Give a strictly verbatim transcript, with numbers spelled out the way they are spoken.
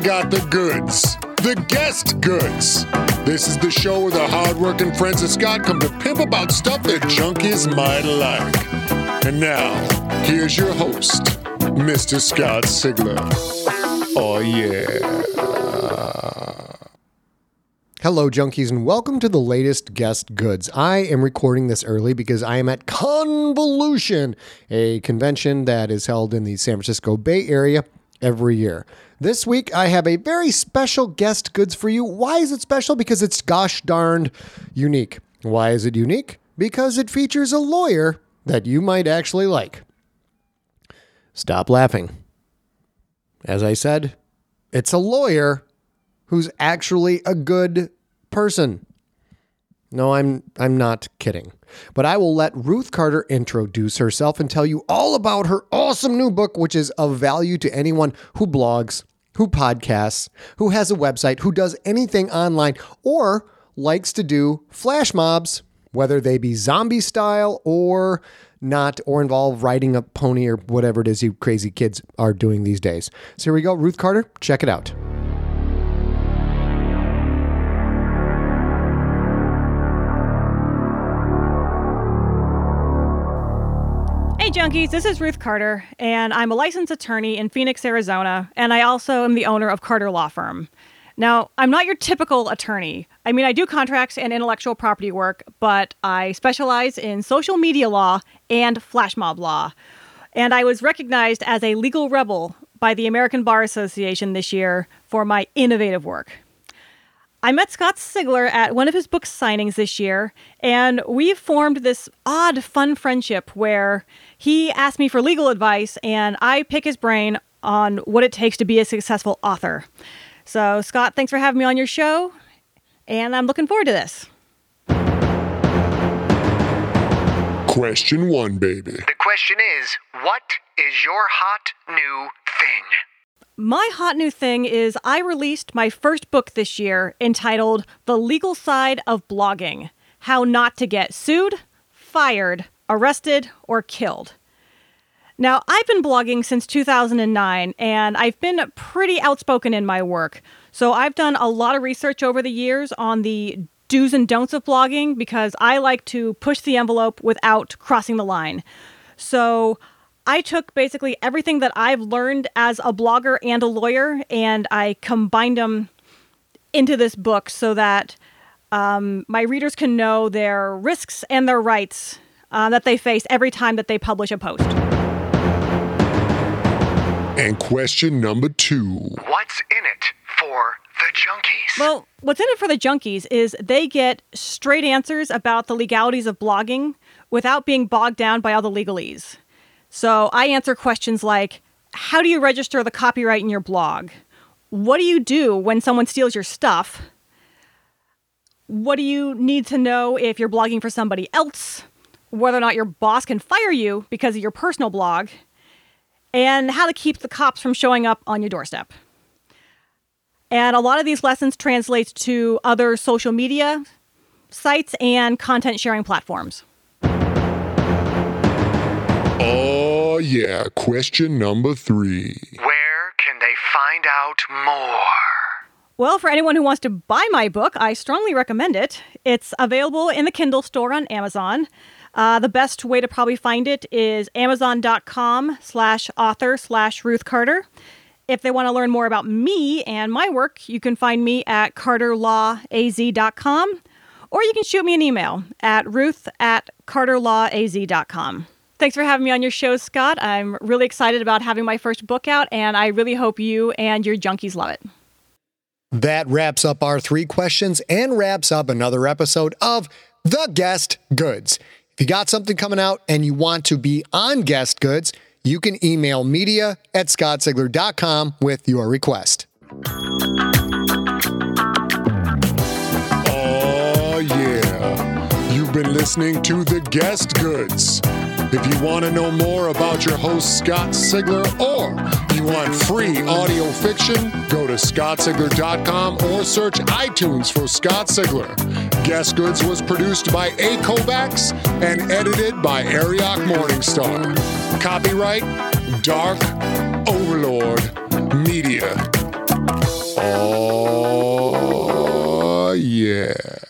got the goods. The guest goods. This is the show where the hard-working friends of Scott come to pimp about stuff that junkies might like. And now, here's your host, Mister Scott Sigler. Oh, yeah. Hello, junkies, and welcome to the latest Guest Goods. I am recording this early because I am at Convolution, a convention that is held in the San Francisco Bay Area every year. This week, I have a very special Guest Goods for you. Why is it special? Because it's gosh darned unique. Why is it unique? Because it features a lawyer that you might actually like. Stop laughing. As I said, it's a lawyer who's actually a good person. No, I'm I'm not kidding. But I will let Ruth Carter introduce herself and tell you all about her awesome new book, which is of value to anyone who blogs, who podcasts, who has a website, who does anything online, or likes to do flash mobs, whether they be zombie style or not, or involve riding a pony or whatever it is you crazy kids are doing these days. So here we go. Ruth Carter, check it out. Hey junkies, this is Ruth Carter, and I'm a licensed attorney in Phoenix, Arizona, and I also am the owner of Carter Law Firm. Now, I'm not your typical attorney. I mean, I do contracts and intellectual property work, but I specialize in social media law and flash mob law. And I was recognized as a legal rebel by the American Bar Association this year for my innovative work. I met Scott Sigler at one of his book signings this year, and we've formed this odd, fun friendship where he asked me for legal advice, and I pick his brain on what it takes to be a successful author. So, Scott, thanks for having me on your show, and I'm looking forward to this. Question one, baby. The question is, what is your hot new thing? My hot new thing is I released my first book this year entitled The Legal Side of Blogging: How Not to Get Sued, Fired, Arrested, or Killed. Now, I've been blogging since two thousand nine, and I've been pretty outspoken in my work. So I've done a lot of research over the years on the do's and don'ts of blogging because I like to push the envelope without crossing the line. So I took basically everything that I've learned as a blogger and a lawyer, and I combined them into this book so that um, my readers can know their risks and their rights uh, that they face every time that they publish a post. And question number two. What's in it for the junkies? Well, what's in it for the junkies is they get straight answers about the legalities of blogging without being bogged down by all the legalese. So I answer questions like, how do you register the copyright in your blog? What do you do when someone steals your stuff? What do you need to know if you're blogging for somebody else? Whether or not your boss can fire you because of your personal blog? And how to keep the cops from showing up on your doorstep. And a lot of these lessons translate to other social media sites and content sharing platforms. Oh, yeah. Question number three. Where can they find out more? Well, for anyone who wants to buy my book, I strongly recommend it. It's available in the Kindle store on Amazon. Uh, the best way to probably find it is amazon.com slash author slash Ruth Carter. If they want to learn more about me and my work, you can find me at carter law a z dot com, or you can shoot me an email at ruth at carter law a z dot com. Thanks for having me on your show, Scott. I'm really excited about having my first book out, and I really hope you and your junkies love it. That wraps up our three questions and wraps up another episode of The Guest Goods. If you got something coming out and you want to be on Guest Goods, you can email media at scott sigler dot com with your request. Oh, yeah. You've been listening to The Guest Goods. If you want to know more about your host, Scott Sigler, or you want free audio fiction, go to scott sigler dot com or search iTunes for Scott Sigler. Guest Goods was produced by A. Kovacs and edited by Ariok Morningstar. Copyright, Dark Overlord Media. Yeah.